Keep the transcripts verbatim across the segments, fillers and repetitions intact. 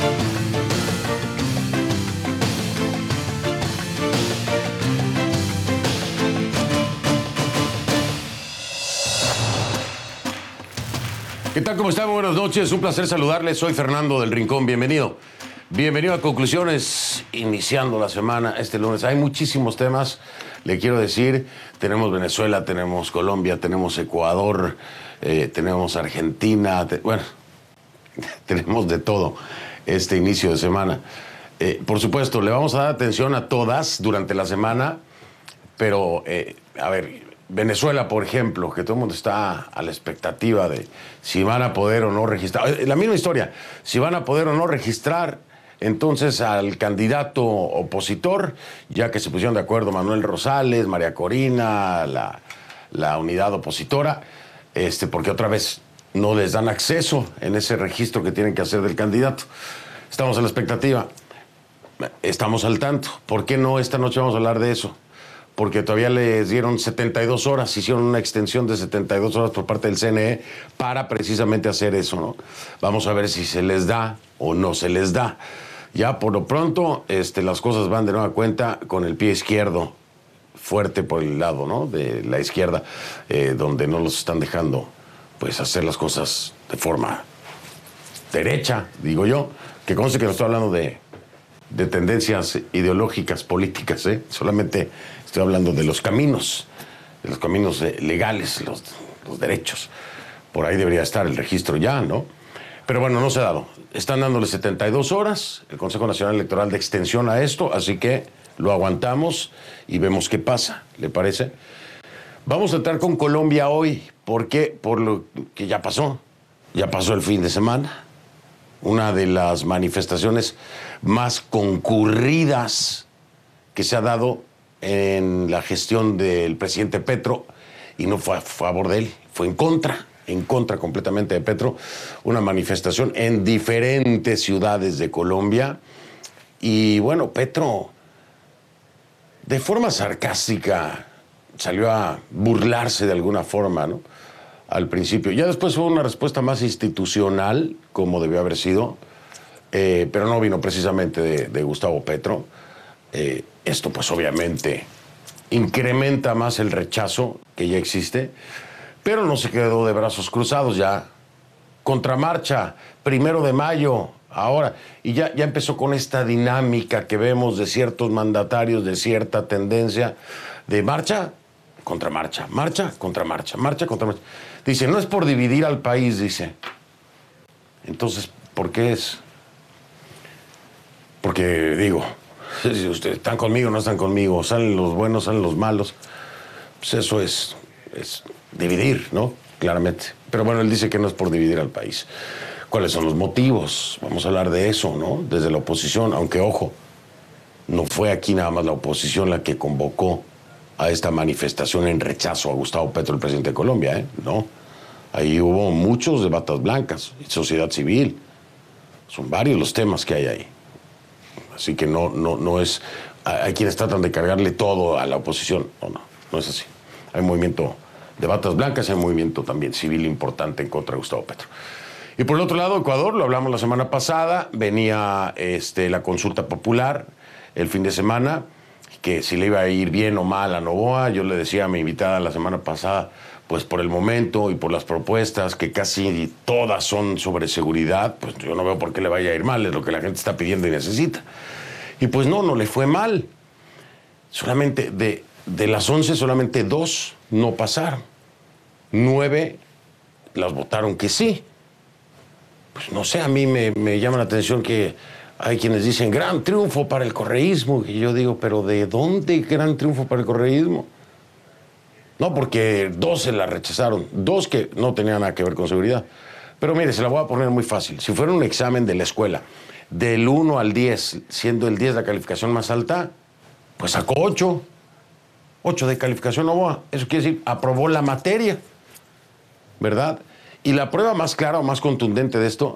¿Qué tal? ¿Cómo están? Buenas noches. Un placer saludarles. Soy Fernando del Rincón. Bienvenido. Bienvenido a Conclusiones, iniciando la semana este lunes. Hay muchísimos temas, le quiero decir. Tenemos Venezuela, tenemos Colombia, tenemos Ecuador, eh, tenemos Argentina. Te, bueno, tenemos de todo este inicio de semana. Eh, por supuesto, le vamos a dar atención a todas durante la semana, pero, eh, a ver... Venezuela, por ejemplo, que todo el mundo está a la expectativa de si van a poder o no registrar. La misma historia, si van a poder o no registrar entonces al candidato opositor, ya que se pusieron de acuerdo Manuel Rosales, María Corina, la, la unidad opositora, este, porque otra vez no les dan acceso en ese registro que tienen que hacer del candidato. Estamos a la expectativa, estamos al tanto. ¿Por qué no esta noche vamos a hablar de eso? Porque todavía les dieron setenta y dos horas, hicieron una extensión de setenta y dos horas por parte del C N E para precisamente hacer eso, ¿no? Vamos a ver si se les da o no se les da. Ya por lo pronto, este, las cosas van de nueva cuenta con el pie izquierdo, fuerte por el lado, ¿no? De la izquierda, eh, donde no los están dejando, pues, hacer las cosas de forma derecha, digo yo, que conste que no estoy hablando de, de tendencias ideológicas, políticas, ¿eh? Solamente... Estoy hablando de los caminos, de los caminos legales, los, los derechos. Por ahí debería estar el registro ya, ¿no? Pero bueno, no se ha dado. Están dándole setenta y dos horas, el Consejo Nacional Electoral de extensión a esto, así que lo aguantamos y vemos qué pasa, ¿le parece? Vamos a entrar con Colombia hoy, porque por lo que ya pasó, ya pasó el fin de semana, una de las manifestaciones más concurridas que se ha dado en la gestión del presidente Petro, y no fue a favor de él, fue en contra, en contra completamente de Petro, una manifestación en diferentes ciudades de Colombia, y bueno, Petro, de forma sarcástica, salió a burlarse de alguna forma, ¿no? Al principio. Ya después hubo una respuesta más institucional, como debió haber sido, eh, pero no vino precisamente de, de Gustavo Petro. Eh, esto pues obviamente incrementa más el rechazo que ya existe, pero no se quedó de brazos cruzados, ya contramarcha, primero de mayo, ahora, y ya, ya empezó con esta dinámica que vemos de ciertos mandatarios de cierta tendencia de marcha, contramarcha, marcha, contramarcha, marcha, contramarcha. Dice, no es por dividir al país, dice. Entonces, ¿por qué es? Porque, digo... Si ustedes están conmigo, no están conmigo, salen los buenos, salen los malos, pues eso es, es dividir, ¿no? Claramente. Pero bueno, él dice que no es por dividir al país. ¿Cuáles son los motivos? Vamos a hablar de eso, ¿no? Desde la oposición, aunque ojo, no fue aquí nada más la oposición la que convocó a esta manifestación en rechazo a Gustavo Petro, el presidente de Colombia, ¿eh? No. Ahí hubo muchos de batas blancas, sociedad civil. Son varios los temas que hay ahí. Así que no, no, no es... Hay quienes tratan de cargarle todo a la oposición. No, no, no es así. Hay un movimiento de batas blancas, hay un movimiento también civil importante en contra de Gustavo Petro. Y por el otro lado, Ecuador, lo hablamos la semana pasada, venía este, la consulta popular el fin de semana, que si le iba a ir bien o mal a Noboa. Yo le decía a mi invitada la semana pasada, pues por el momento y por las propuestas, que casi todas son sobre seguridad, pues yo no veo por qué le vaya a ir mal, es lo que la gente está pidiendo y necesita. Y pues no, no le fue mal. Solamente de, de las once, solamente dos no pasaron. Nueve las votaron que sí. Pues no sé, a mí me, me llama la atención que hay quienes dicen gran triunfo para el correísmo. Y yo digo, ¿pero de dónde gran triunfo para el correísmo? No, porque dos se la rechazaron, dos que no tenían nada que ver con seguridad. Pero mire, se la voy a poner muy fácil. Si fuera un examen de la escuela, del uno al diez, siendo el diez la calificación más alta, pues sacó ocho. ocho de calificación Noboa. Eso quiere decir, aprobó la materia, ¿verdad? Y la prueba más clara o más contundente de esto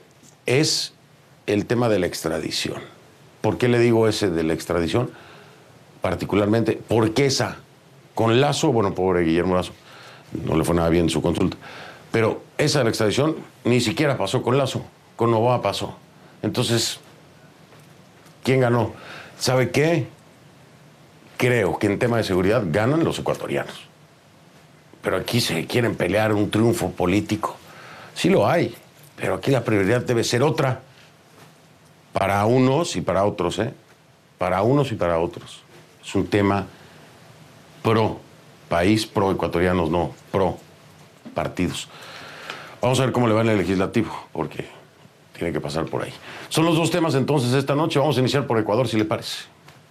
es el tema de la extradición. ¿Por qué le digo ese de la extradición? Particularmente, porque esa... Con Lazo, bueno, pobre Guillermo Lazo, no le fue nada bien su consulta. Pero esa de la extradición ni siquiera pasó con Lazo, con Noboa pasó. Entonces, ¿quién ganó? ¿Sabe qué? Creo que en tema de seguridad ganan los ecuatorianos. Pero aquí se quieren pelear un triunfo político. Sí lo hay, pero aquí la prioridad debe ser otra. Para unos y para otros, ¿eh? Para unos y para otros. Es un tema pro país, pro ecuatorianos, no, pro partidos. Vamos a ver cómo le va en el legislativo, porque tiene que pasar por ahí. Son los dos temas entonces esta noche. Vamos a iniciar por Ecuador, si le parece.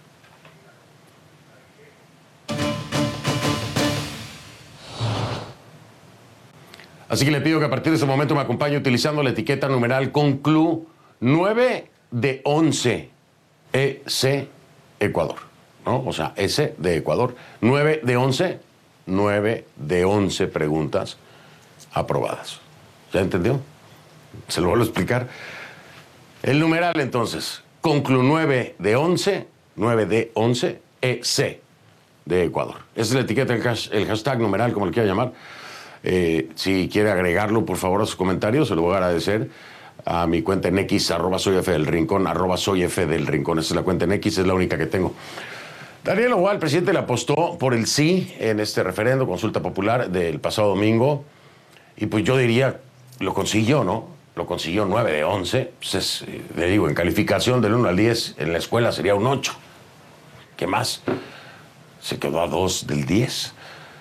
Así que le pido que a partir de ese momento me acompañe utilizando la etiqueta numeral Conclu nueve de once E C Ecuador, ¿no? O sea, S de Ecuador. nueve de once, nueve de once preguntas aprobadas. ¿Ya entendió? Se lo vuelvo a explicar. El numeral entonces, Conclu nueve de once, nueve de once E C de Ecuador. Esa es la etiqueta, el, hash, el hashtag numeral, como le quiera llamar. Eh, si quiere agregarlo, por favor, a sus comentarios, se lo voy a agradecer. A mi cuenta en X, arroba soy F del Rincón, arroba soy F del Rincón. Esa es la cuenta en X, es la única que tengo. Daniel Noboa, el presidente, le apostó por el sí en este referendo, consulta popular del pasado domingo. Y pues yo diría, lo consiguió, ¿no? Lo consiguió nueve de once. Pues es, le digo, en calificación del uno al diez, en la escuela sería un ocho. ¿Qué más? Se quedó a dos del diez.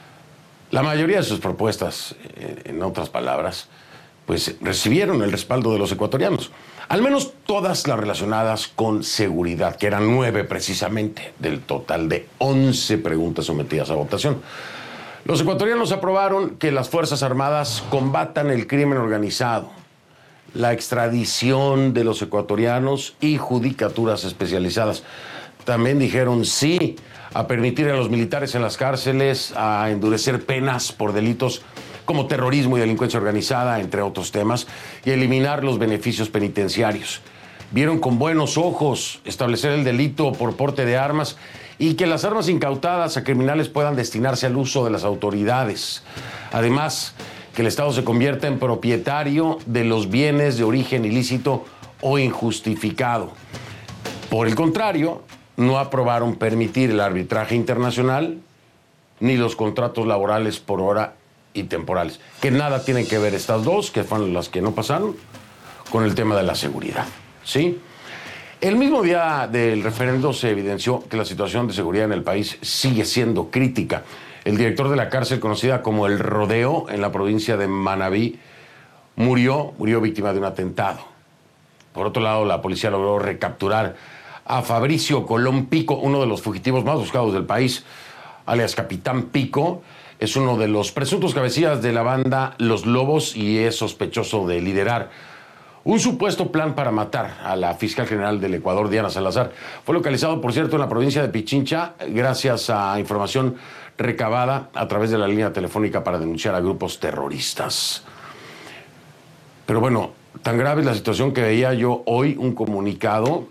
La mayoría de sus propuestas, en otras palabras, pues recibieron el respaldo de los ecuatorianos. Al menos todas las relacionadas con seguridad, que eran nueve precisamente, del total de once preguntas sometidas a votación. Los ecuatorianos aprobaron que las Fuerzas Armadas combatan el crimen organizado, la extradición de los ecuatorianos y judicaturas especializadas. También dijeron sí a permitir a los militares en las cárceles a endurecer penas por delitos como terrorismo y delincuencia organizada, entre otros temas, y eliminar los beneficios penitenciarios. Vieron con buenos ojos establecer el delito por porte de armas y que las armas incautadas a criminales puedan destinarse al uso de las autoridades. Además, que el Estado se convierta en propietario de los bienes de origen ilícito o injustificado. Por el contrario, no aprobaron permitir el arbitraje internacional ni los contratos laborales por hora y temporales, que nada tienen que ver estas dos, que fueron las que no pasaron, con el tema de la seguridad, ¿sí? El mismo día del referendo se evidenció que la situación de seguridad en el país sigue siendo crítica. El director de la cárcel, conocida como El Rodeo, en la provincia de Manabí, murió, murió víctima de un atentado. Por otro lado, la policía logró recapturar a Fabricio Colón Pico, uno de los fugitivos más buscados del país, alias Capitán Pico. Es uno de los presuntos cabecillas de la banda Los Lobos y es sospechoso de liderar un supuesto plan para matar a la fiscal general del Ecuador, Diana Salazar. Fue localizado, por cierto, en la provincia de Pichincha, gracias a información recabada a través de la línea telefónica para denunciar a grupos terroristas. Pero bueno, tan grave es la situación que veía yo hoy un comunicado,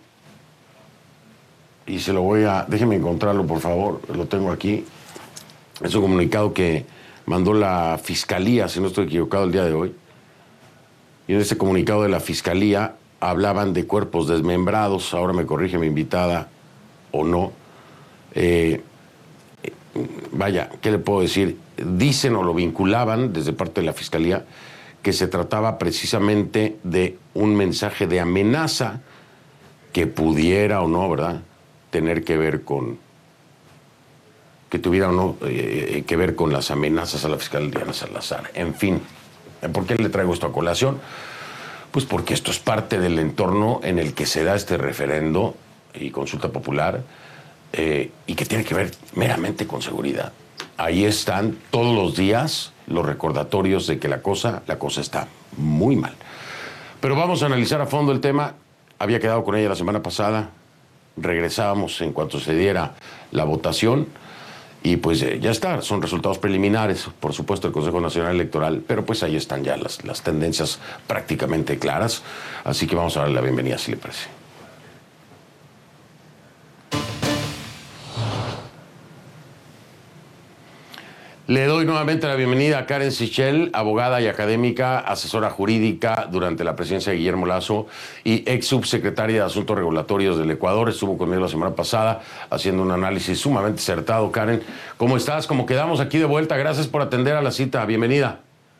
y se lo voy a... Déjenme encontrarlo, por favor, lo tengo aquí. Es un comunicado que mandó la Fiscalía, si no estoy equivocado, el día de hoy. Y en ese comunicado de la Fiscalía hablaban de cuerpos desmembrados. Ahora me corrige mi invitada o no. Eh, vaya, ¿qué le puedo decir? Dicen o lo vinculaban desde parte de la Fiscalía que se trataba precisamente de un mensaje de amenaza que pudiera o no, ¿verdad?, tener que ver con... que tuviera o no eh, que ver con las amenazas a la fiscal Diana Salazar. En fin, ¿por qué le traigo esto a colación? Pues porque esto es parte del entorno en el que se da este referendo y consulta popular eh, y que tiene que ver meramente con seguridad. Ahí están todos los días los recordatorios de que la cosa, la cosa está muy mal. Pero vamos a analizar a fondo el tema. Había quedado con ella la semana pasada. Regresábamos en cuanto se diera la votación. Y pues eh, ya está, son resultados preliminares, por supuesto, del Consejo Nacional Electoral, pero pues ahí están ya las, las tendencias prácticamente claras. Así que vamos a darle la bienvenida, si le parece. Le doy nuevamente la bienvenida a Karen Sichel, abogada y académica, asesora jurídica durante la presidencia de Guillermo Lasso y ex subsecretaria de Asuntos Regulatorios del Ecuador. Estuvo conmigo la semana pasada haciendo un análisis sumamente acertado. Karen, ¿cómo estás? ¿Cómo quedamos aquí de vuelta? Gracias por atender a la cita. Bienvenida.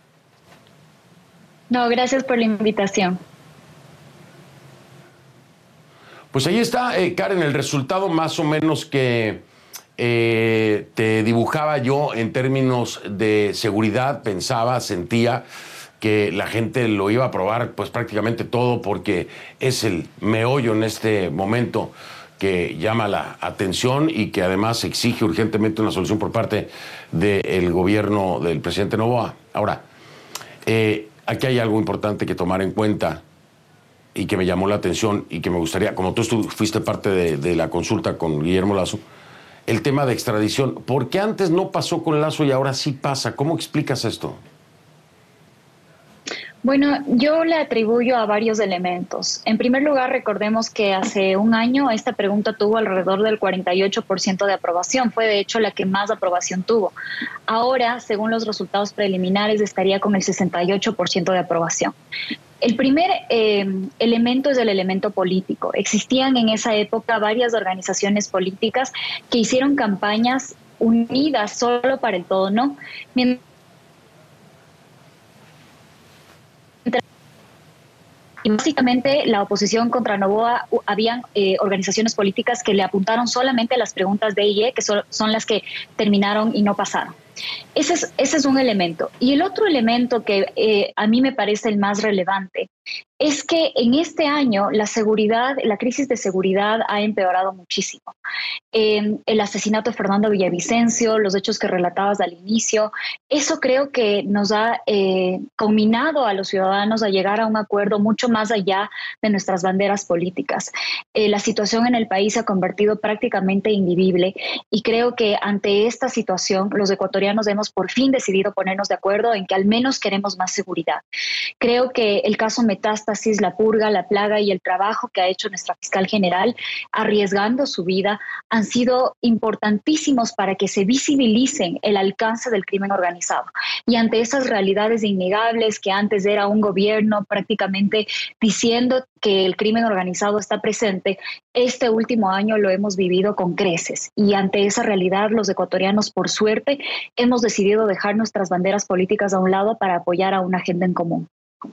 No, gracias por la invitación. Pues ahí está, eh, Karen, el resultado más o menos que eh, te dibujaba yo en términos de seguridad. Pensaba, sentía que la gente lo iba a aprobar pues prácticamente todo, porque es el meollo en este momento que llama la atención y que además exige urgentemente una solución por parte del gobierno del presidente Noboa. Ahora, eh, aquí hay algo importante que tomar en cuenta y que me llamó la atención y que me gustaría, como tú fuiste parte de, de la consulta con Guillermo Lasso, el tema de extradición. ¿Por qué antes no pasó con Lasso y ahora sí pasa? ¿Cómo explicas esto? Bueno, yo le atribuyo a varios elementos. En primer lugar, recordemos que hace un año esta pregunta tuvo alrededor del cuarenta y ocho por ciento de aprobación. Fue de hecho la que más aprobación tuvo. Ahora, según los resultados preliminares, estaría con el sesenta y ocho por ciento de aprobación. El primer eh, elemento es el elemento político. Existían en esa época varias organizaciones políticas que hicieron campañas unidas solo para el todo no. Mientras Y básicamente la oposición contra Noboa, habían eh, organizaciones políticas que le apuntaron solamente a las preguntas de I E, que son, son las que terminaron y no pasaron. Ese es, ese es un elemento. Y el otro elemento que eh, a mí me parece el más relevante es que en este año la seguridad, la crisis de seguridad ha empeorado muchísimo. Eh, el asesinato de Fernando Villavicencio, los hechos que relatabas al inicio, eso creo que nos ha eh, combinado a los ciudadanos a llegar a un acuerdo mucho más allá de nuestras banderas políticas. Eh, la situación en el país se ha convertido prácticamente invivible y creo que ante esta situación los ecuatorianos hemos por fin decidido ponernos de acuerdo en que al menos queremos más seguridad. Creo que el caso Metástasis, la purga, la plaga y el trabajo que ha hecho nuestra fiscal general arriesgando su vida han sido importantísimos para que se visibilicen el alcance del crimen organizado. Y ante esas realidades innegables, que antes era un gobierno prácticamente diciendo que el crimen organizado está presente, este último año lo hemos vivido con creces. Y ante esa realidad, los ecuatorianos, por suerte, hemos decidido dejar nuestras banderas políticas a un lado para apoyar a una agenda en común.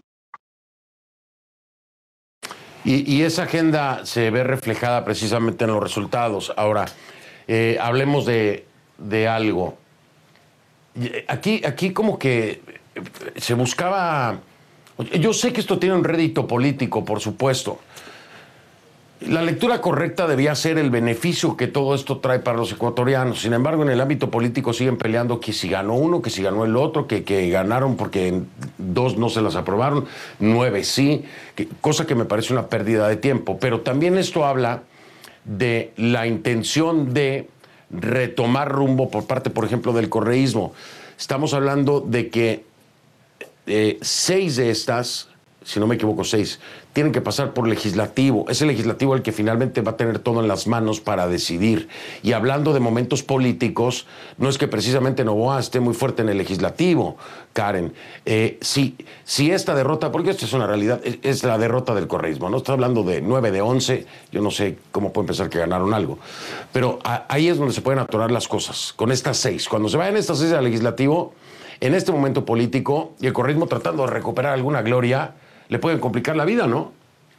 Y, y esa agenda se ve reflejada precisamente en los resultados. Ahora, eh, hablemos de, de algo. Aquí, aquí como que se buscaba... Yo sé que esto tiene un rédito político, por supuesto. La lectura correcta debía ser el beneficio que todo esto trae para los ecuatorianos. Sin embargo, en el ámbito político siguen peleando que si ganó uno, que si ganó el otro, que, que ganaron porque dos no se las aprobaron, nueve sí, que, cosa que me parece una pérdida de tiempo. Pero también esto habla de la intención de retomar rumbo por parte, por ejemplo, del correísmo. Estamos hablando de que eh, seis de estas, si no me equivoco, seis, tienen que pasar por legislativo. Es el legislativo el que finalmente va a tener todo en las manos para decidir. Y hablando de momentos políticos, no es que precisamente Noboa esté muy fuerte en el legislativo, Karen. Eh, si, si esta derrota, porque esto es una realidad, es, es la derrota del correísmo, ¿no? Está hablando de nueve de once, yo no sé cómo pueden pensar que ganaron algo. Pero a, ahí es donde se pueden atorar las cosas, con estas seis. Cuando se vayan estas seis al legislativo, en este momento político, y el correísmo tratando de recuperar alguna gloria, le pueden complicar la vida, ¿no?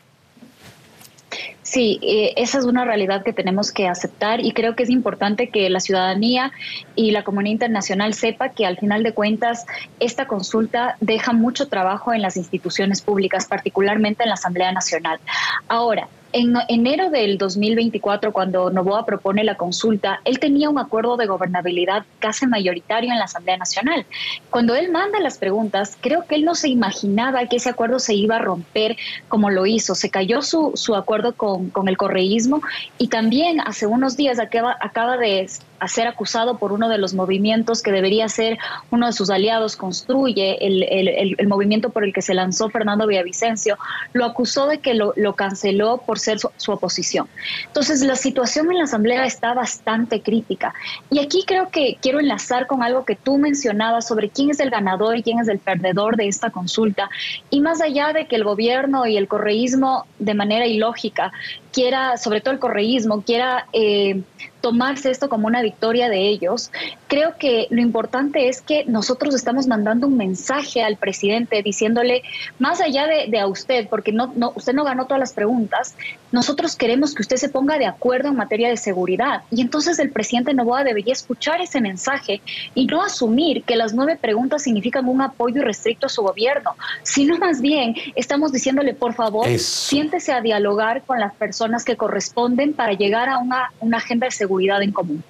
Sí, eh, esa es una realidad que tenemos que aceptar y creo que es importante que la ciudadanía y la comunidad internacional sepa que al final de cuentas esta consulta deja mucho trabajo en las instituciones públicas, particularmente en la Asamblea Nacional. Ahora, en enero del dos mil veinticuatro, cuando Noboa propone la consulta, él tenía un acuerdo de gobernabilidad casi mayoritario en la Asamblea Nacional. Cuando él manda las preguntas, creo que él no se imaginaba que ese acuerdo se iba a romper como lo hizo. Se cayó su, su acuerdo con, con el correísmo y también hace unos días acaba, acaba de a ser acusado por uno de los movimientos que debería ser uno de sus aliados, Construye, el, el, el, el movimiento por el que se lanzó Fernando Villavicencio, lo acusó de que lo, lo canceló por ser su, su oposición. Entonces, la situación en la Asamblea está bastante crítica. Y aquí creo que quiero enlazar con algo que tú mencionabas sobre quién es el ganador y quién es el perdedor de esta consulta. Y más allá de que el gobierno y el correísmo, de manera ilógica, quiera, sobre todo el correísmo, quiera eh, tomarse esto como una victoria de ellos, creo que lo importante es que nosotros estamos mandando un mensaje al presidente diciéndole, más allá de, de a usted, porque no, no, usted no ganó todas las preguntas, nosotros queremos que usted se ponga de acuerdo en materia de seguridad. Y entonces el presidente Noboa debería escuchar ese mensaje y no asumir que las nueve preguntas significan un apoyo irrestricto a su gobierno, sino más bien estamos diciéndole, por favor, Eso. siéntese a dialogar con las personas que corresponden para llegar a una, una agenda de seguridad en común.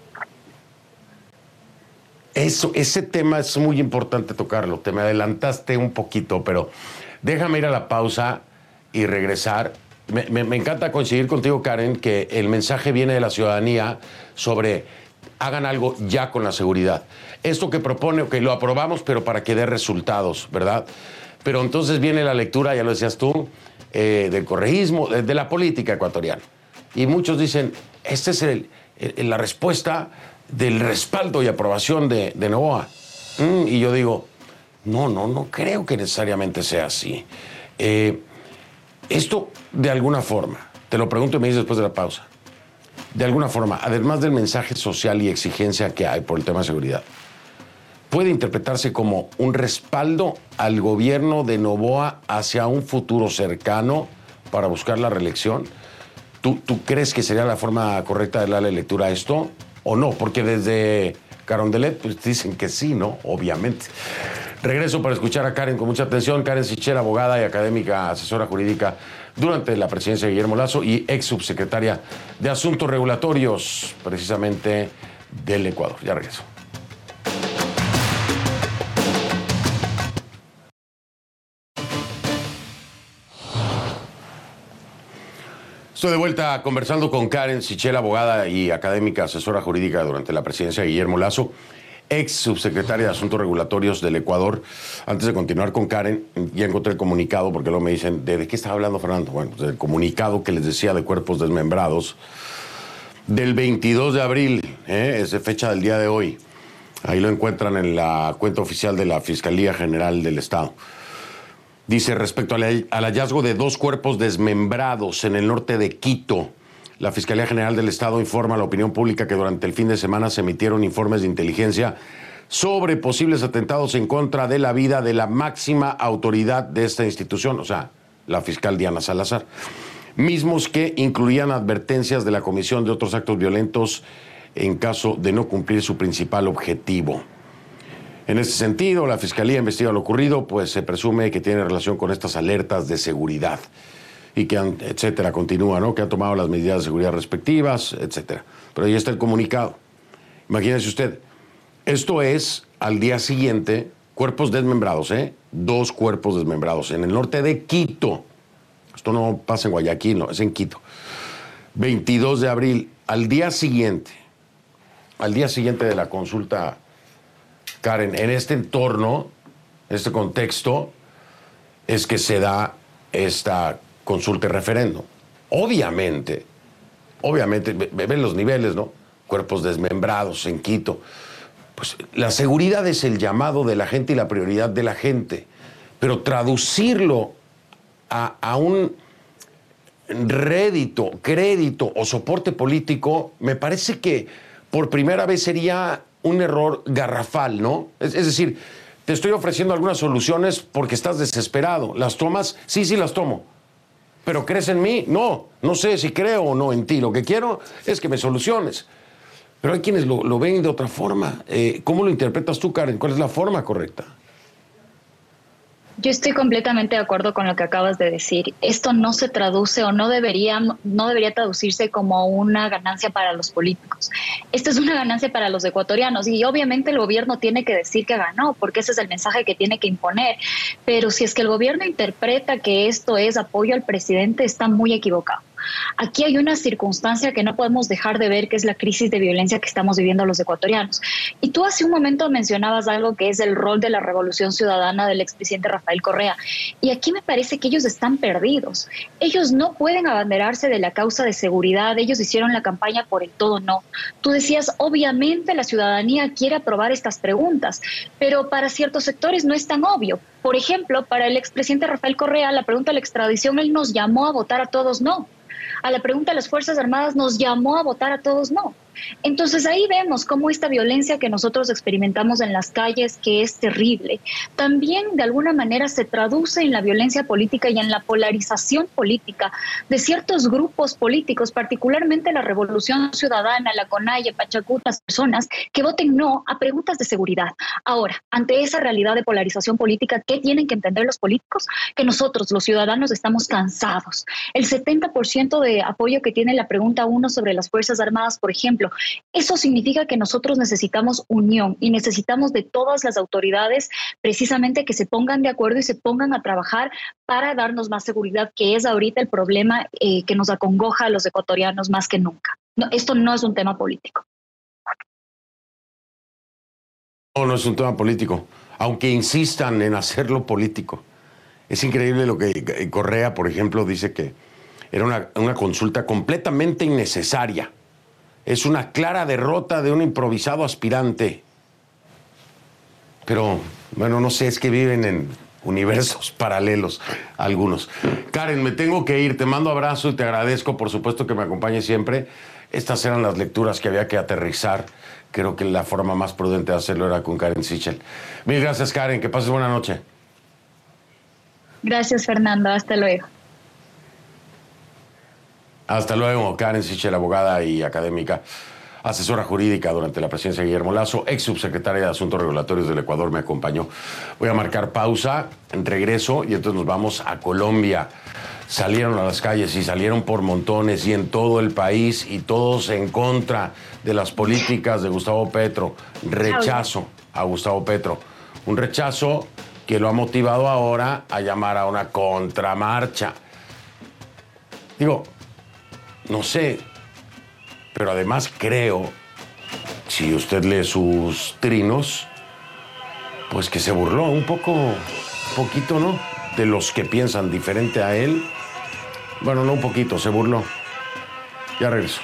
Eso, ese tema es muy importante tocarlo. Te me adelantaste un poquito, pero déjame ir a la pausa y regresar. Me, me, me encanta coincidir contigo, Karen, que el mensaje viene de la ciudadanía sobre hagan algo ya con la seguridad. Esto que propone, que lo aprobamos, pero para que dé resultados, ¿verdad? Pero entonces viene la lectura, ya lo decías tú, eh, del correísmo, de, de la política ecuatoriana. Y muchos dicen, esta es el, el, la respuesta del respaldo y aprobación de, de Noboa. Mm, y yo digo, no, no, no creo que necesariamente sea así. Eh, esto, de alguna forma, te lo pregunto y me dices después de la pausa, de alguna forma, además del mensaje social y exigencia que hay por el tema de seguridad, puede interpretarse como un respaldo al gobierno de Noboa hacia un futuro cercano para buscar la reelección. ¿Tú, tú crees que sería la forma correcta de darle lectura a esto o no? Porque desde Carondelet pues dicen que sí, ¿no? Obviamente. Regreso para escuchar a Karen con mucha atención. Karen Sichel, abogada y académica, asesora jurídica durante la presidencia de Guillermo Lasso y ex subsecretaria de Asuntos Regulatorios, precisamente del Ecuador. Ya regreso. Estoy de vuelta conversando con Karen Sichel, abogada y académica, asesora jurídica durante la presidencia de Guillermo Lasso, ex subsecretaria de Asuntos Regulatorios del Ecuador. Antes de continuar con Karen, ya encontré el comunicado, porque luego me dicen, ¿de qué estaba hablando Fernando? Bueno, pues del comunicado que les decía de cuerpos desmembrados del veintidós de abril, ¿eh? Es de fecha del día de hoy. Ahí lo encuentran en la cuenta oficial de la Fiscalía General del Estado. Dice, respecto al, al hallazgo de dos cuerpos desmembrados en el norte de Quito, la Fiscalía General del Estado informa a la opinión pública que durante el fin de semana se emitieron informes de inteligencia sobre posibles atentados en contra de la vida de la máxima autoridad de esta institución, o sea, la fiscal Diana Salazar, mismos que incluían advertencias de la comisión de otros actos violentos en caso de no cumplir su principal objetivo. En este sentido, la Fiscalía investiga lo ocurrido, pues se presume que tiene relación con estas alertas de seguridad y que han, etcétera, continúa, ¿no? Que han tomado las medidas de seguridad respectivas, etcétera. Pero ahí está el comunicado. Imagínese usted, esto es al día siguiente, cuerpos desmembrados, ¿eh? Dos cuerpos desmembrados en el norte de Quito. Esto no pasa en Guayaquil, no, es en Quito. veintidós de abril, al día siguiente, al día siguiente de la consulta, Karen, en este entorno, en este contexto, es que se da esta consulta y referéndum. Obviamente, obviamente, ven los niveles, ¿no? Cuerpos desmembrados en Quito. Pues la seguridad es el llamado de la gente y la prioridad de la gente. Pero traducirlo a, a un rédito, crédito o soporte político, me parece que por primera vez sería un error garrafal, ¿no? Es, es decir, te estoy ofreciendo algunas soluciones porque estás desesperado. ¿Las tomas? Sí, sí las tomo. ¿Pero crees en mí? No, no sé si creo o no en ti. Lo que quiero es que me soluciones. Pero hay quienes lo, lo ven de otra forma. Eh, ¿Cómo lo interpretas tú, Karen? ¿Cuál es la forma correcta? Yo estoy completamente de acuerdo con lo que acabas de decir. Esto no se traduce o no debería, no debería traducirse como una ganancia para los políticos. Esto es una ganancia para los ecuatorianos y obviamente el gobierno tiene que decir que ganó, porque ese es el mensaje que tiene que imponer. Pero si es que el gobierno interpreta que esto es apoyo al presidente, está muy equivocado. Aquí hay una circunstancia que no podemos dejar de ver, que es la crisis de violencia que estamos viviendo los ecuatorianos. Y tú hace un momento mencionabas algo que es el rol de la revolución ciudadana del expresidente Rafael Correa. Y aquí me parece que ellos están perdidos. Ellos no pueden abanderarse de la causa de seguridad. Ellos hicieron la campaña por el todo no. Tú decías, obviamente la ciudadanía quiere aprobar estas preguntas, pero para ciertos sectores no es tan obvio. Por ejemplo, para el expresidente Rafael Correa, la pregunta de la extradición, él nos llamó a votar a todos no. A la pregunta de las Fuerzas Armadas nos llamó a votar a todos no. Entonces ahí vemos cómo esta violencia que nosotros experimentamos en las calles, que es terrible, también de alguna manera se traduce en la violencia política y en la polarización política de ciertos grupos políticos, particularmente la Revolución Ciudadana, la CONAIE, Pachacuti, las personas que voten no a preguntas de seguridad. Ahora, ante esa realidad de polarización política, ¿qué tienen que entender los políticos? Que nosotros, los ciudadanos, estamos cansados. El setenta por ciento de apoyo que tiene la pregunta uno sobre las Fuerzas Armadas, por ejemplo, eso significa que nosotros necesitamos unión y necesitamos de todas las autoridades precisamente que se pongan de acuerdo y se pongan a trabajar para darnos más seguridad, que es ahorita el problema eh, que nos acongoja a los ecuatorianos más que nunca. No, esto no es un tema político. No, no es un tema político, aunque insistan en hacerlo político. Es increíble lo que Correa, por ejemplo, dice que era una, una consulta completamente innecesaria. Es una clara derrota de un improvisado aspirante. Pero, bueno, no sé, es que viven en universos paralelos algunos. Karen, me tengo que ir. Te mando abrazo y te agradezco, por supuesto, que me acompañes siempre. Estas eran las lecturas que había que aterrizar. Creo que la forma más prudente de hacerlo era con Karen Sichel. Mil gracias, Karen. Que pases buena noche. Gracias, Fernando. Hasta luego. Hasta luego, Karen Sichel, abogada y académica, asesora jurídica durante la presidencia de Guillermo Lasso, ex subsecretaria de Asuntos Regulatorios del Ecuador, me acompañó. Voy a marcar pausa, en regreso, y entonces nos vamos a Colombia. Salieron a las calles y salieron por montones y en todo el país, y todos en contra de las políticas de Gustavo Petro. Rechazo a Gustavo Petro. Un rechazo que lo ha motivado ahora a llamar a una contramarcha. Digo, no sé, pero además creo, si usted lee sus trinos, pues que se burló un poco, un poquito, ¿no? De los que piensan diferente a él. Bueno, no un poquito, se burló. Ya regreso.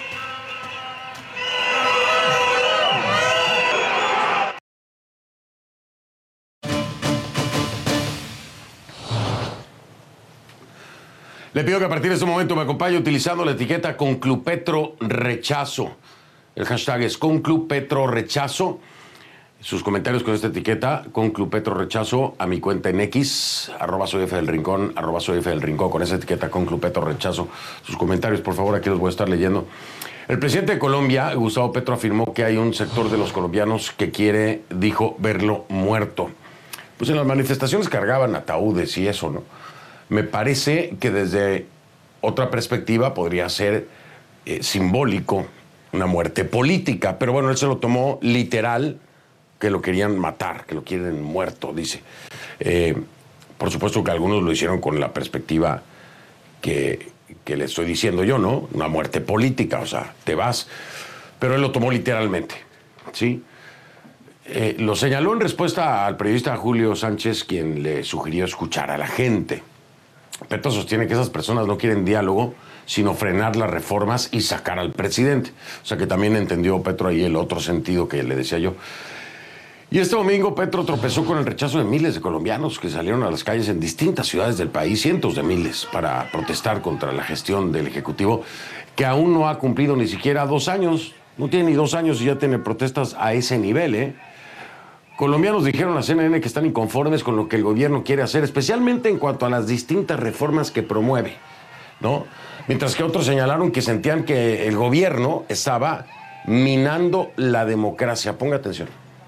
Le pido que a partir de este momento me acompañe utilizando la etiqueta Conclupetro Rechazo. El hashtag es Conclupetro Rechazo. Sus comentarios con esta etiqueta, Conclupetro Rechazo, a mi cuenta en X, arroba soy F del Rincón, arroba soy F del Rincón, con esa etiqueta Conclupetro Rechazo. Sus comentarios, por favor, aquí los voy a estar leyendo. El presidente de Colombia, Gustavo Petro, afirmó que hay un sector de los colombianos que quiere, dijo, verlo muerto. Pues en las manifestaciones cargaban ataúdes y eso, ¿no? Me parece que desde otra perspectiva podría ser eh, simbólico una muerte política, pero bueno, él se lo tomó literal, que lo querían matar, que lo quieren muerto, dice. Eh, por supuesto que algunos lo hicieron con la perspectiva que, que le estoy diciendo yo, ¿no? Una muerte política, o sea, te vas, pero él lo tomó literalmente, ¿sí? Eh, lo señaló en respuesta al periodista Julio Sánchez, quien le sugirió escuchar a la gente. Petro sostiene que esas personas no quieren diálogo, sino frenar las reformas y sacar al presidente. O sea que también entendió Petro ahí el otro sentido que le decía yo. Y este domingo Petro tropezó con el rechazo de miles de colombianos que salieron a las calles en distintas ciudades del país, cientos de miles, para protestar contra la gestión del Ejecutivo, que aún no ha cumplido ni siquiera dos años. No tiene ni dos años y ya tiene protestas a ese nivel, ¿eh? Colombianos dijeron a C N N que están inconformes con lo que el gobierno quiere hacer, especialmente en cuanto a las distintas reformas que promueve, ¿no? Mientras que otros señalaron que sentían que el gobierno estaba minando la democracia. Ponga atención.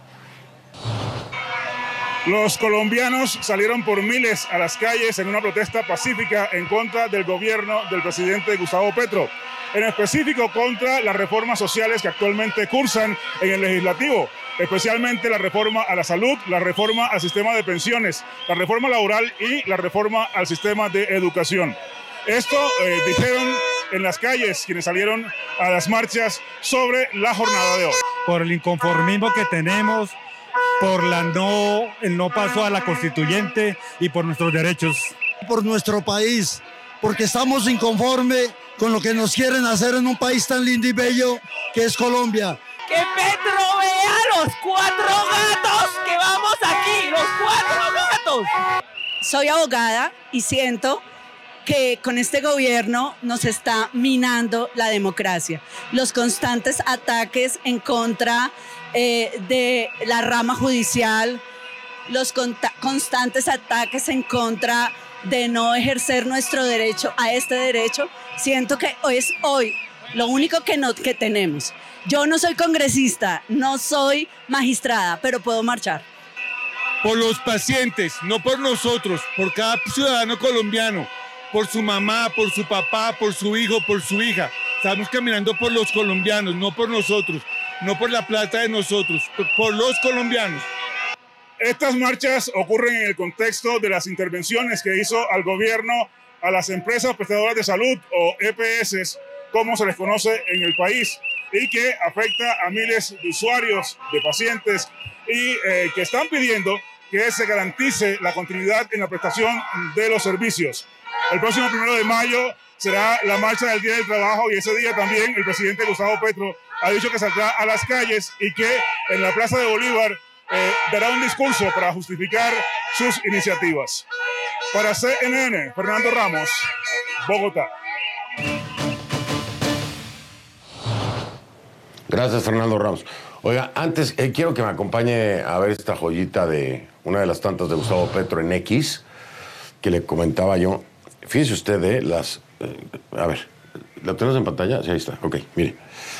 Los colombianos salieron por miles a las calles en una protesta pacífica en contra del gobierno del presidente Gustavo Petro, en específico contra las reformas sociales que actualmente cursan en el legislativo, especialmente la reforma a la salud, la reforma al sistema de pensiones, la reforma laboral y la reforma al sistema de educación. Esto, eh, dijeron, en las calles quienes salieron a las marchas sobre la jornada de hoy. Por el inconformismo que tenemos, por la no, el no paso a la constituyente y por nuestros derechos. Por nuestro país, porque estamos inconformes con lo que nos quieren hacer en un país tan lindo y bello que es Colombia. Que Petro vea los cuatro gatos que vamos aquí, los cuatro gatos. Soy abogada y siento que con este gobierno nos está minando la democracia. Los constantes ataques en contra eh, de la rama judicial, los constantes ataques en contra de no ejercer nuestro derecho a este derecho, siento que es hoy lo único que, no, que tenemos. Yo no soy congresista, no soy magistrada, pero puedo marchar. Por los pacientes, no por nosotros, por cada ciudadano colombiano, por su mamá, por su papá, por su hijo, por su hija. Estamos caminando por los colombianos, no por nosotros, no por la plata de nosotros, por los colombianos. Estas marchas ocurren en el contexto de las intervenciones que hizo al gobierno a las empresas prestadoras de salud o E P S, como se les conoce en el país, y que afecta a miles de usuarios, de pacientes, y eh, que están pidiendo que se garantice la continuidad en la prestación de los servicios. El próximo primero de mayo será la marcha del Día del Trabajo y ese día también el presidente Gustavo Petro ha dicho que saldrá a las calles y que en la Plaza de Bolívar eh, dará un discurso para justificar sus iniciativas. Para C N N, Fernando Ramos, Bogotá. Gracias, Fernando Ramos. Oiga, antes eh, quiero que me acompañe a ver esta joyita de una de las tantas de Gustavo Petro en X, que le comentaba yo. Fíjese usted, eh, las... Eh, a ver, ¿la tenemos en pantalla? Sí, ahí está. Ok, mire.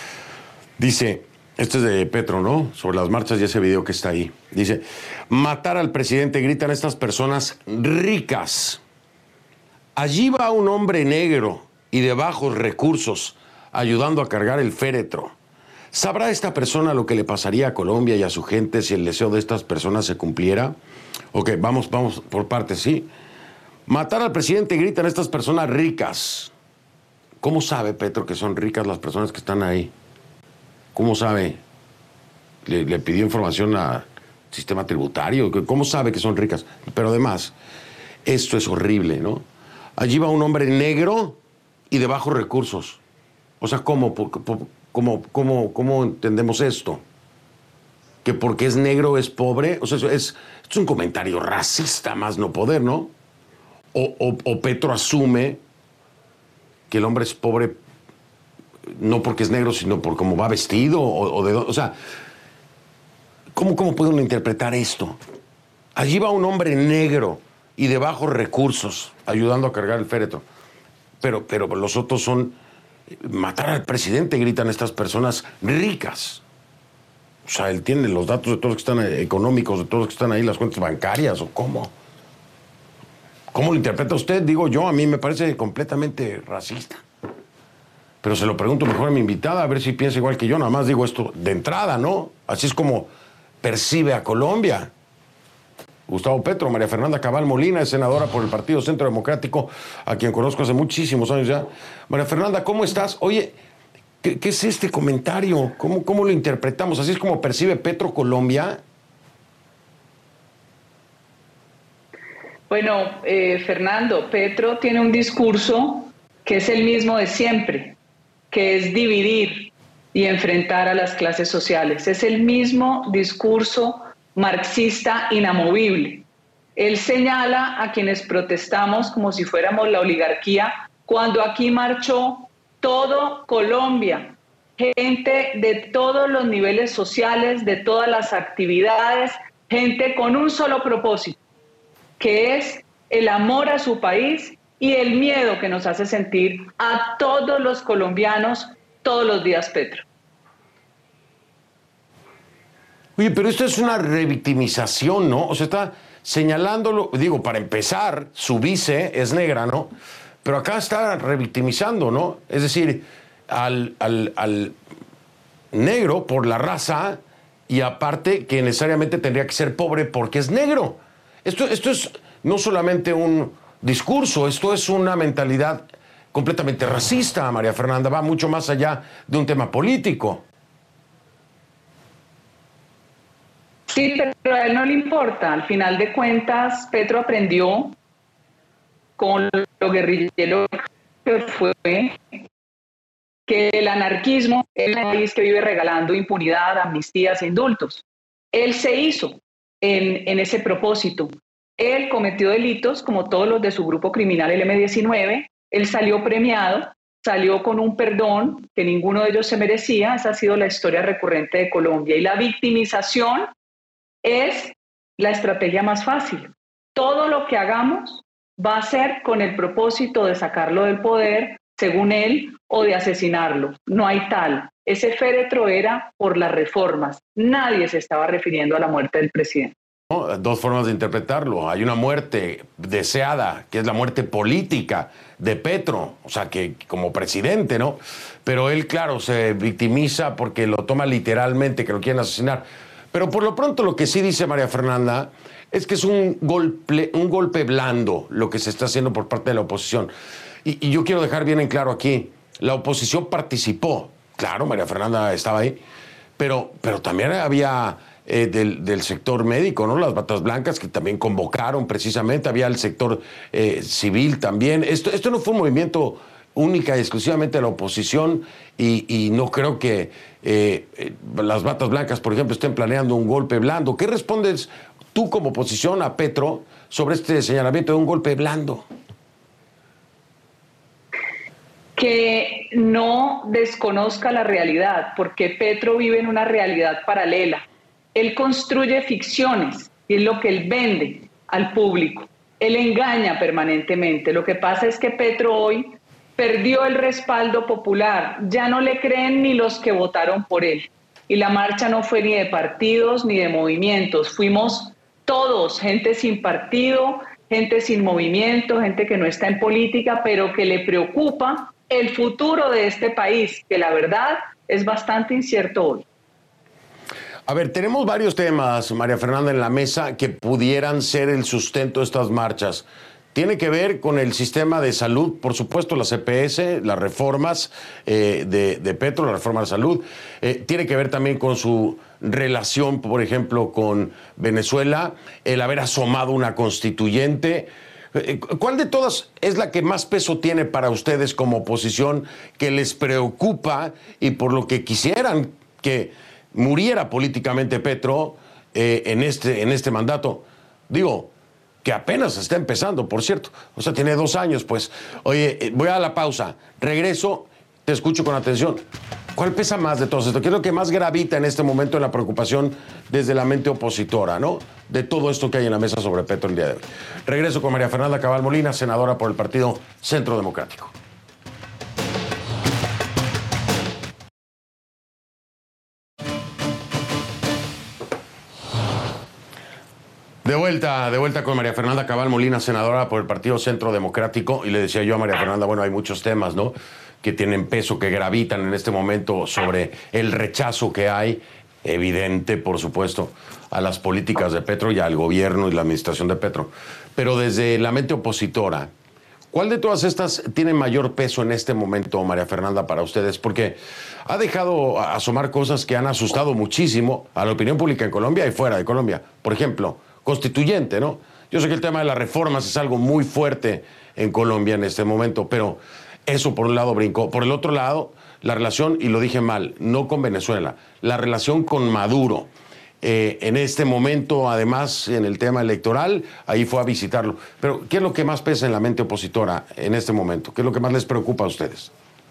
Dice, este es de Petro, ¿no? Sobre las marchas y ese video que está ahí. Dice, matar al presidente, gritan estas personas ricas. Allí va un hombre negro y de bajos recursos ayudando a cargar el féretro. ¿Sabrá esta persona lo que le pasaría a Colombia y a su gente si el deseo de estas personas se cumpliera? Ok, vamos, vamos por partes, ¿sí? Matar al presidente, gritan estas personas ricas. ¿Cómo sabe Petro que son ricas las personas que están ahí? ¿Cómo sabe? Le, le pidió información al sistema tributario. ¿Cómo sabe que son ricas? Pero además, esto es horrible, ¿no? Allí va un hombre negro y de bajos recursos. O sea, ¿cómo? Por, por, ¿Cómo, cómo, ¿Cómo entendemos esto? ¿Que porque es negro es pobre? O sea, es, es, es un comentario racista más no poder, ¿no? O, o, o Petro asume que el hombre es pobre no porque es negro, sino por cómo va vestido, o, o de... O sea, ¿cómo, cómo puede uno interpretar esto? Allí va un hombre negro y de bajos recursos ayudando a cargar el féretro. Pero, pero los otros son... Matar al presidente, gritan estas personas ricas. O sea, él tiene los datos de todos los que están económicos, de todos los que están ahí, las cuentas bancarias, ¿o cómo? ¿Cómo lo interpreta usted? Digo yo, a mí me parece completamente racista. Pero se lo pregunto mejor a mi invitada, a ver si piensa igual que yo. Nada más digo esto de entrada, ¿no? Así es como percibe a Colombia. Gustavo Petro, María Fernanda Cabal Molina, es senadora por el Partido Centro Democrático, a quien conozco hace muchísimos años ya. María Fernanda, ¿cómo estás? Oye, ¿qué, qué es este comentario? ¿Cómo, ¿Cómo lo interpretamos? ¿Así es como percibe Petro Colombia? Bueno, eh, Fernando, Petro tiene un discurso que es el mismo de siempre, que es dividir y enfrentar a las clases sociales. Es el mismo discurso marxista inamovible. Él señala a quienes protestamos como si fuéramos la oligarquía, cuando aquí marchó todo Colombia, gente de todos los niveles sociales, de todas las actividades, gente con un solo propósito, que es el amor a su país y el miedo que nos hace sentir a todos los colombianos todos los días, Petro. Oye, pero esto es una revictimización, ¿no? O sea, está señalándolo, digo, para empezar, su vice es negra, ¿no? Pero acá está revictimizando, ¿no? Es decir, al, al, al negro por la raza y aparte que necesariamente tendría que ser pobre porque es negro. Esto, esto es no solamente un discurso, esto es una mentalidad completamente racista, María Fernanda, va mucho más allá de un tema político. Sí, pero a él no le importa. Al final de cuentas, Petro aprendió con lo guerrillero que fue que el anarquismo es un país que vive regalando impunidad, amnistías e indultos. Él se hizo en, en ese propósito. Él cometió delitos como todos los de su grupo criminal, el eme diecinueve. Él salió premiado, salió con un perdón que ninguno de ellos se merecía. Esa ha sido la historia recurrente de Colombia. Y la victimización es la estrategia más fácil. Todo lo que hagamos va a ser con el propósito de sacarlo del poder, según él, o de asesinarlo. No hay tal. Ese féretro era por las reformas. Nadie se estaba refiriendo a la muerte del presidente. Dos formas de interpretarlo. Hay una muerte deseada, que es la muerte política de Petro, o sea, que como presidente, ¿no? Pero él, claro, se victimiza porque lo toma literalmente, que lo quieren asesinar. Pero por lo pronto lo que sí dice María Fernanda es que es un golpe, un golpe blando lo que se está haciendo por parte de la oposición. Y, y yo quiero dejar bien en claro aquí, la oposición participó. Claro, María Fernanda estaba ahí, pero, pero también había... Eh, del, del sector médico, ¿no? Las batas blancas que también convocaron precisamente, había el sector eh, civil también. Esto, esto no fue un movimiento única y exclusivamente de la oposición y, y no creo que eh, eh, las batas blancas, por ejemplo, estén planeando un golpe blando. ¿Qué respondes tú como oposición a Petro sobre este señalamiento de un golpe blando? Que no desconozca la realidad, porque Petro vive en una realidad paralela. Él construye ficciones y es lo que él vende al público. Él engaña permanentemente. Lo que pasa es que Petro hoy perdió el respaldo popular. Ya no le creen ni los que votaron por él. Y la marcha no fue ni de partidos ni de movimientos. Fuimos todos, gente sin partido, gente sin movimiento, gente que no está en política, pero que le preocupa el futuro de este país, que la verdad es bastante incierto hoy. A ver, tenemos varios temas, María Fernanda, en la mesa que pudieran ser el sustento de estas marchas. Tiene que ver con el sistema de salud, por supuesto, la C P S, las reformas eh, de, de Petro, la reforma de salud. Eh, tiene que ver también con su relación, por ejemplo, con Venezuela, el haber asomado una constituyente. Eh, ¿Cuál de todas es la que más peso tiene para ustedes como oposición, que les preocupa y por lo que quisieran que muriera políticamente Petro eh, en, este, en este mandato? Digo, que apenas está empezando, por cierto. O sea, tiene dos años, pues. Oye, eh, voy a la pausa. Regreso, te escucho con atención. ¿Cuál pesa más de todo esto? ¿Qué es lo que más gravita en este momento en la preocupación desde la mente opositora, ¿no? De todo esto que hay en la mesa sobre Petro el día de hoy. Regreso con María Fernanda Cabal Molina, senadora por el Partido Centro Democrático. De vuelta, de vuelta con María Fernanda Cabal Molina, senadora por el Partido Centro Democrático. Y le decía yo a María Fernanda, bueno, hay muchos temas, ¿no?, que tienen peso, que gravitan en este momento sobre el rechazo que hay, evidente, por supuesto, a las políticas de Petro y al gobierno y la administración de Petro. Pero desde la mente opositora, ¿cuál de todas estas tiene mayor peso en este momento, María Fernanda, para ustedes? Porque ha dejado asomar cosas que han asustado muchísimo a la opinión pública en Colombia y fuera de Colombia. Por ejemplo, constituyente, ¿no? Yo sé que el tema de las reformas es algo muy fuerte en Colombia en este momento, pero eso por un lado brincó. Por el otro lado, la relación, y lo dije mal, no con Venezuela, la relación con Maduro. Eh, en este momento, además, en el tema electoral, ahí fue a visitarlo. Pero, ¿qué es lo que más pesa en la mente opositora en este momento? ¿Qué es lo que más les preocupa a ustedes?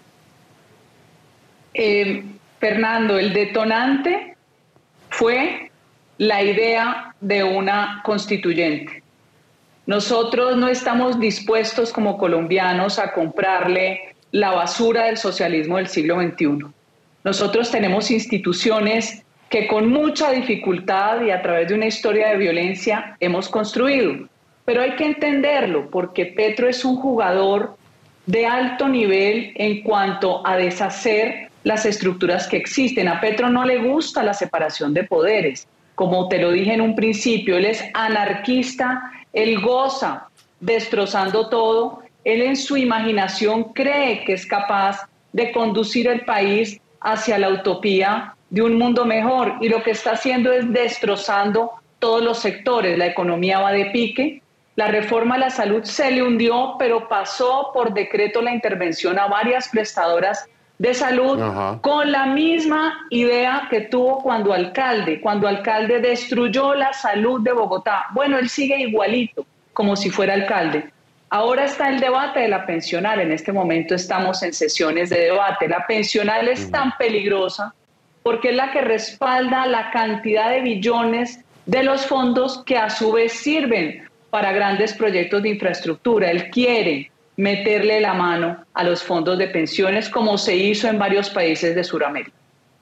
Eh, Fernando, el detonante fue la idea de una constituyente. Nosotros no estamos dispuestos como colombianos a comprarle la basura del socialismo del siglo veintiuno. Nosotros tenemos instituciones que con mucha dificultad y a través de una historia de violencia hemos construido. Pero hay que entenderlo, porque Petro es un jugador de alto nivel en cuanto a deshacer las estructuras que existen. A Petro no le gusta la separación de poderes. Como te lo dije en un principio, él es anarquista, él goza destrozando todo Él en su imaginación cree que es capaz de conducir el país hacia la utopía de un mundo mejor, y lo que está haciendo es destrozando todos los sectores. La economía va de pique, la reforma a la salud se le hundió, pero pasó por decreto la intervención a varias prestadoras de salud. Ajá. Con la misma idea que tuvo cuando alcalde, cuando alcalde destruyó la salud de Bogotá. Bueno, él sigue igualito, como si fuera alcalde. Ahora está el debate de la pensional. En este momento estamos en sesiones de debate. La pensional es tan peligrosa porque es la que respalda la cantidad de billones de los fondos que a su vez sirven para grandes proyectos de infraestructura. Él quiere meterle la mano a los fondos de pensiones, como se hizo en varios países de Sudamérica.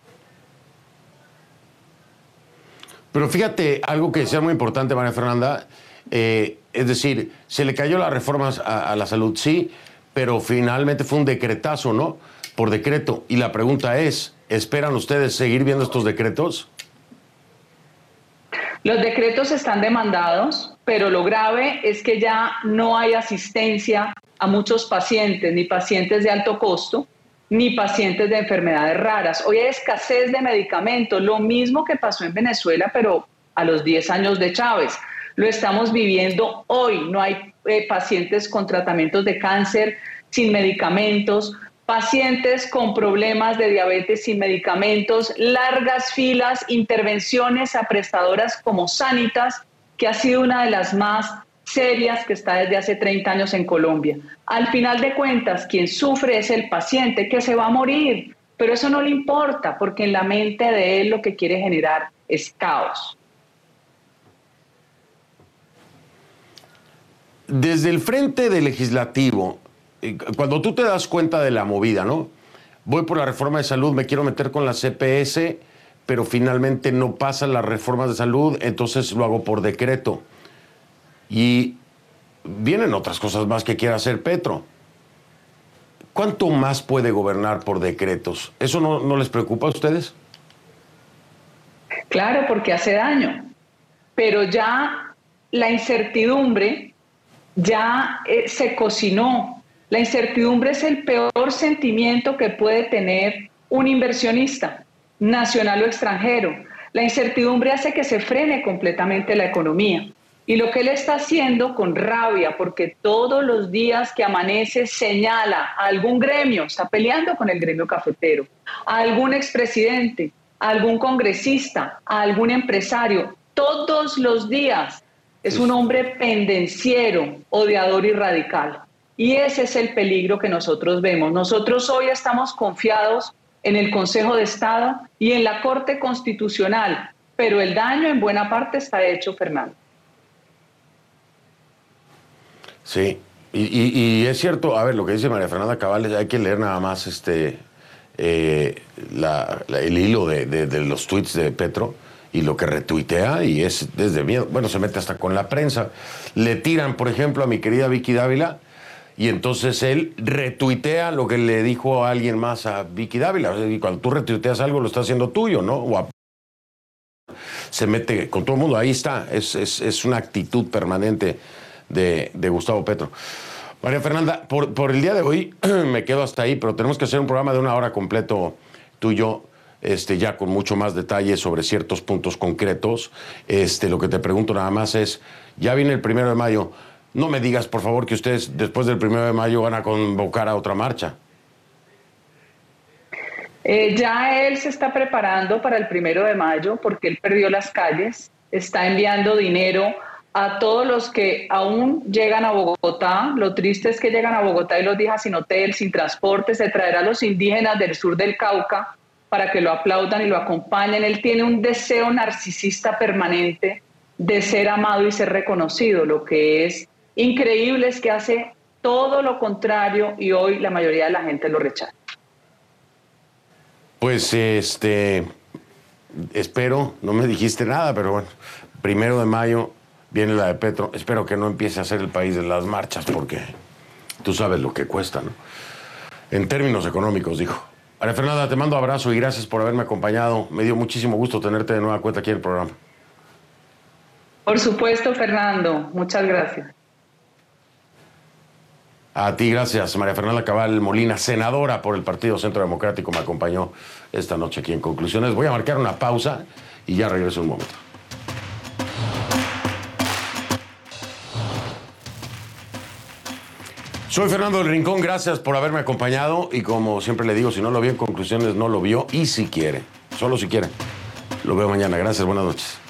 Pero fíjate, algo que sea muy importante, María Fernanda, eh, es decir, se le cayó las reformas a, a la salud, sí, pero finalmente fue un decretazo, ¿no? Por decreto. Y la pregunta es, ¿esperan ustedes seguir viendo estos decretos? Los decretos están demandados, pero lo grave es que ya no hay asistencia a muchos pacientes, ni pacientes de alto costo, ni pacientes de enfermedades raras. Hoy hay escasez de medicamentos, lo mismo que pasó en Venezuela, pero a los diez años de Chávez. Lo estamos viviendo hoy. No hay eh, pacientes con tratamientos de cáncer sin medicamentos, pacientes con problemas de diabetes sin medicamentos, largas filas, intervenciones a prestadoras como Sanitas, que ha sido una de las más serias que está desde hace treinta años en Colombia. Al final de cuentas, quien sufre es el paciente, que se va a morir, pero eso no le importa, porque en la mente de él lo que quiere generar es caos. Desde el frente del legislativo, cuando tú te das cuenta de la movida, ¿no? Voy por la reforma de salud, me quiero meter con la C P S, pero finalmente no pasan las reformas de salud, entonces lo hago por decreto. Y vienen otras cosas más que quiere hacer Petro. ¿Cuánto más puede gobernar por decretos? ¿Eso no, no les preocupa a ustedes? Claro, porque hace daño. Pero ya la incertidumbre ya eh, se cocinó. La incertidumbre es el peor sentimiento que puede tener un inversionista, nacional o extranjero. La incertidumbre hace que se frene completamente la economía. Y lo que él está haciendo con rabia, porque todos los días que amanece señala a algún gremio, está peleando con el gremio cafetero, a algún expresidente, a algún congresista, a algún empresario, todos los días es un hombre pendenciero, odiador y radical. Y ese es el peligro que nosotros vemos. Nosotros hoy estamos confiados en el Consejo de Estado y en la Corte Constitucional, pero el daño en buena parte está hecho, Fernando. Sí, y, y, y es cierto, a ver, lo que dice María Fernanda Cabal, hay que leer nada más este eh, la, la, el hilo de, de, de los tweets de Petro y lo que retuitea, y es desde miedo, bueno, se mete hasta con la prensa. Le tiran, por ejemplo, a mi querida Vicky Dávila, y entonces él retuitea lo que le dijo a alguien más a Vicky Dávila. Y cuando tú retuiteas algo, lo está haciendo tuyo, ¿no? O a... se mete con todo el mundo, ahí está, es, es, es una actitud permanente De, de Gustavo Petro. María Fernanda, por, por el día de hoy me quedo hasta ahí, pero tenemos que hacer un programa de una hora completo, tú y yo, este, ya con mucho más detalle sobre ciertos puntos concretos. Este, lo que te pregunto nada más es, ya viene el primero de mayo, no me digas, por favor, que ustedes después del primero de mayo van a convocar a otra marcha. Eh, ya él se está preparando para el primero de mayo porque él perdió las calles, está enviando dinero a todos los que aún llegan a Bogotá. Lo triste es que llegan a Bogotá y los deja sin hotel, sin transporte. Se traerá a los indígenas del sur del Cauca para que lo aplaudan y lo acompañen. Él tiene un deseo narcisista permanente de ser amado y ser reconocido. Lo que es increíble es que hace todo lo contrario y hoy la mayoría de la gente lo rechaza. Pues este, espero, no me dijiste nada, pero bueno, primero de mayo viene la de Petro. Espero que no empiece a ser el país de las marchas, porque tú sabes lo que cuesta, ¿no? En términos económicos, dijo. María Fernanda, te mando abrazo y gracias por haberme acompañado. Me dio muchísimo gusto tenerte de nueva cuenta aquí en el programa. Por supuesto, Fernando. Muchas gracias. A ti, gracias. María Fernanda Cabal Molina, senadora por el Partido Centro Democrático, me acompañó esta noche aquí en Conclusiones. Voy a marcar una pausa y ya regreso un momento. Soy Fernando del Rincón, gracias por haberme acompañado y como siempre le digo, si no lo vio en Conclusiones, no lo vio y si quiere, solo si quiere. Lo veo mañana. Gracias, buenas noches.